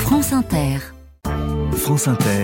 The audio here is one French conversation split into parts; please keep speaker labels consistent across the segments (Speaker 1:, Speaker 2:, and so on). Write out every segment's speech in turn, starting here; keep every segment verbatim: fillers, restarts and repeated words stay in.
Speaker 1: France Inter.
Speaker 2: France Inter.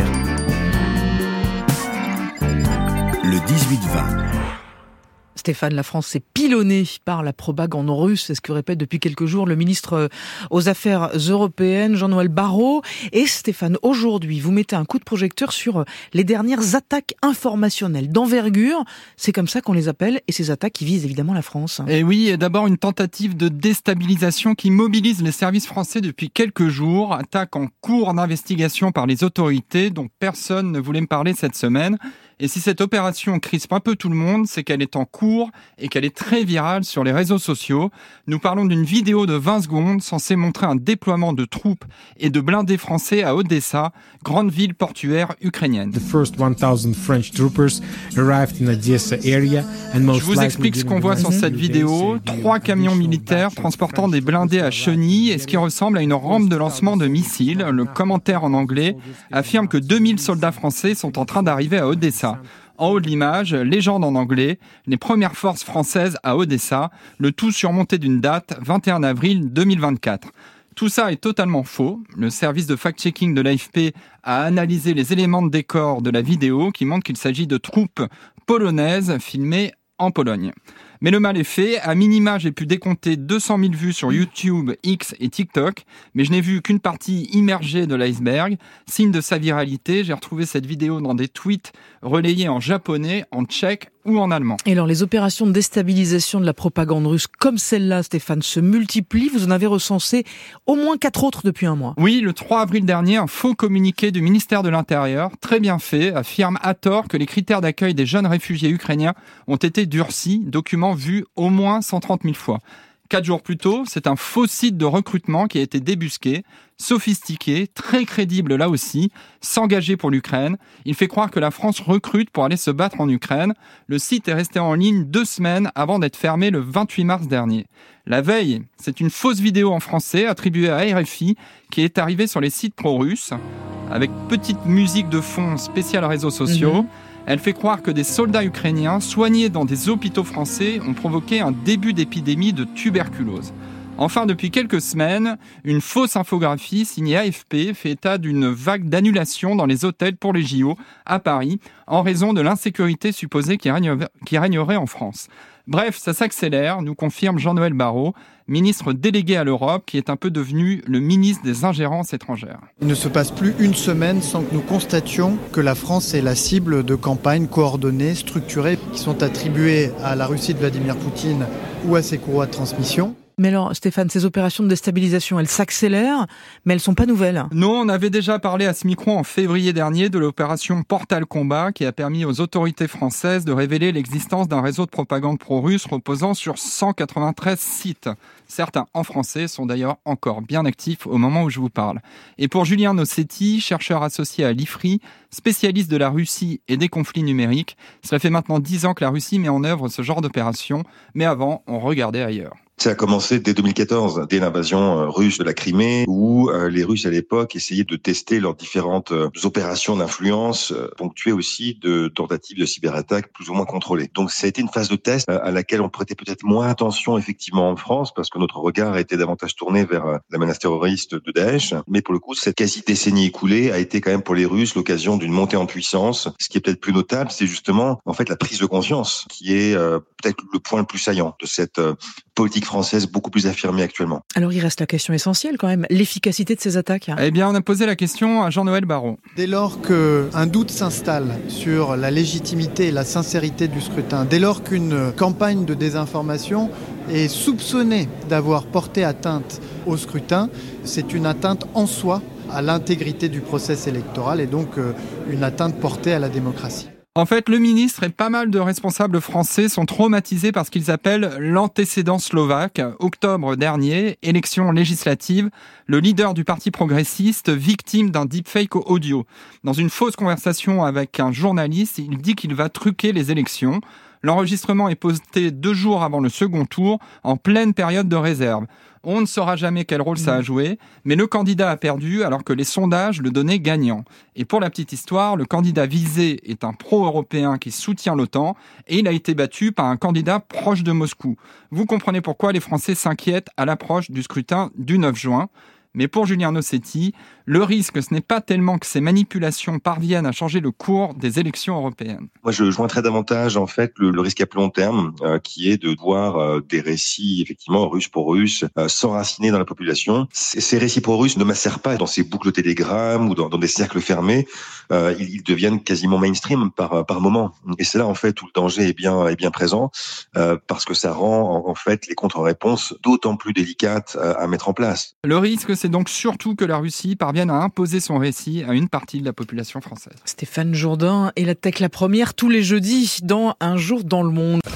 Speaker 2: Le dix-huit vingt.
Speaker 3: Stéphane, la France est pilonnée par la propagande russe, c'est ce que répète depuis quelques jours le ministre aux Affaires européennes, Jean-Noël Barrot. Et Stéphane, aujourd'hui, vous mettez un coup de projecteur sur les dernières attaques informationnelles d'envergure. C'est comme ça qu'on les appelle, et ces attaques qui visent évidemment la France.
Speaker 4: Et oui, et d'abord une tentative de déstabilisation qui mobilise les services français depuis quelques jours. Attaque en cours d'investigation par les autorités dont personne ne voulait me parler cette semaine. Et si cette opération crispe un peu tout le monde, c'est qu'elle est en cours et qu'elle est très virale sur les réseaux sociaux. Nous parlons d'une vidéo de vingt secondes censée montrer un déploiement de troupes et de blindés français à Odessa, grande ville portuaire ukrainienne.
Speaker 5: The first one thousand French troopers arrived in Odessa area and most
Speaker 4: Je vous explique ce qu'on voit sur cette vidéo. Trois camions militaires transportant des blindés à chenilles et ce qui ressemble à une rampe de lancement de missiles. Le commentaire en anglais affirme que deux mille soldats français sont en train d'arriver à Odessa. En haut de l'image, légende en anglais, les premières forces françaises à Odessa, le tout surmonté d'une date, vingt et un avril deux mille vingt-quatre. Tout ça est totalement faux. Le service de fact-checking de l'A F P a analysé les éléments de décor de la vidéo qui montrent qu'il s'agit de troupes polonaises filmées en Pologne. Mais le mal est fait. À minima, j'ai pu décompter deux cent mille vues sur YouTube, X et TikTok, mais je n'ai vu qu'une partie immergée de l'iceberg. Signe de sa viralité, j'ai retrouvé cette vidéo dans des tweets relayés en japonais, en tchèque ou en allemand.
Speaker 3: Et alors, les opérations de déstabilisation de la propagande russe comme celle-là, Stéphane, se multiplient. Vous en avez recensé au moins quatre autres depuis un mois.
Speaker 4: Oui, le trois avril dernier, un faux communiqué du ministère de l'Intérieur, très bien fait, affirme à tort que les critères d'accueil des jeunes réfugiés ukrainiens ont été durcis, document vu au moins cent trente mille fois. Quatre jours plus tôt, c'est un faux site de recrutement qui a été débusqué, sophistiqué, très crédible là aussi, s'engager pour l'Ukraine. Il fait croire que la France recrute pour aller se battre en Ukraine. Le site est resté en ligne deux semaines avant d'être fermé le vingt-huit mars dernier. La veille, c'est une fausse vidéo en français attribuée à R F I qui est arrivée sur les sites pro-russes, avec petite musique de fond spéciale réseaux sociaux. Mmh. Elle fait croire que des soldats ukrainiens soignés dans des hôpitaux français ont provoqué un début d'épidémie de tuberculose. Enfin, depuis quelques semaines, une fausse infographie signée A F P fait état d'une vague d'annulation dans les hôtels pour les J O à Paris en raison de l'insécurité supposée qui régnerait, qui régnerait en France. Bref, ça s'accélère, nous confirme Jean-Noël Barrot, ministre délégué à l'Europe, qui est un peu devenu le ministre des ingérences étrangères.
Speaker 6: Il ne se passe plus une semaine sans que nous constations que la France est la cible de campagnes coordonnées, structurées, qui sont attribuées à la Russie de Vladimir Poutine ou à ses courroies de transmission.
Speaker 3: Mais alors, Stéphane, ces opérations de déstabilisation, elles s'accélèrent, mais elles sont pas nouvelles.
Speaker 4: Non, on avait déjà parlé à ce micro en février dernier de l'opération Portal Combat qui a permis aux autorités françaises de révéler l'existence d'un réseau de propagande pro-russe reposant sur cent quatre-vingt-treize sites. Certains en français sont d'ailleurs encore bien actifs au moment où je vous parle. Et pour Julien Nossetti, chercheur associé à l'I F R I, spécialiste de la Russie et des conflits numériques, cela fait maintenant dix ans que la Russie met en œuvre ce genre d'opération, mais avant, on regardait ailleurs.
Speaker 7: Ça a commencé dès deux mille quatorze, dès l'invasion russe de la Crimée, où euh, les Russes à l'époque essayaient de tester leurs différentes euh, opérations d'influence, euh, ponctuées aussi de tentatives de cyberattaques plus ou moins contrôlées. Donc ça a été une phase de test euh, à laquelle on prêtait peut-être moins attention effectivement en France, parce que notre regard était davantage tourné vers euh, la menace terroriste de Daesh. Mais pour le coup, cette quasi-décennie écoulée a été quand même pour les Russes l'occasion d'une montée en puissance. Ce qui est peut-être plus notable, c'est justement en fait la prise de conscience, qui est euh, peut-être le point le plus saillant de cette euh, politique française beaucoup plus affirmée actuellement.
Speaker 3: Alors il reste la question essentielle quand même, l'efficacité de ces attaques.
Speaker 4: Eh bien, on a posé la question à Jean-Noël Barrot.
Speaker 6: Dès lors qu'un doute s'installe sur la légitimité et la sincérité du scrutin, dès lors qu'une campagne de désinformation est soupçonnée d'avoir porté atteinte au scrutin, c'est une atteinte en soi à l'intégrité du processus électoral et donc une atteinte portée à la démocratie.
Speaker 4: En fait, le ministre et pas mal de responsables français sont traumatisés par ce qu'ils appellent l'antécédent slovaque. Octobre dernier, élection législative, le leader du parti progressiste, victime d'un deepfake audio. Dans une fausse conversation avec un journaliste, il dit qu'il va truquer les élections. L'enregistrement est posté deux jours avant le second tour, en pleine période de réserve. On ne saura jamais quel rôle ça a joué, mais le candidat a perdu alors que les sondages le donnaient gagnant. Et pour la petite histoire, le candidat visé est un pro-européen qui soutient l'OTAN et il a été battu par un candidat proche de Moscou. Vous comprenez pourquoi les Français s'inquiètent à l'approche du scrutin du neuf juin. Mais pour Julien Nossetti, le risque, ce n'est pas tellement que ces manipulations parviennent à changer le cours des élections européennes.
Speaker 7: Moi, je joindrais davantage en fait le, le risque à plus long terme, euh, qui est de voir euh, des récits effectivement russe pour russe euh, s'enraciner dans la population. Ces, ces récits pro-russes ne macèrent pas dans ces boucles Telegram ou dans, dans des cercles fermés. Euh, ils, ils deviennent quasiment mainstream par par moment. Et c'est là en fait où le danger est bien est bien présent, euh, parce que ça rend en, en fait les contre-réponses d'autant plus délicates à, à mettre en place.
Speaker 4: Le risque, c'est donc surtout que la Russie parvienne à imposer son récit à une partie de la population française.
Speaker 3: Stéphane Jourdain et la Tech la première tous les jeudis dans Un jour dans le monde.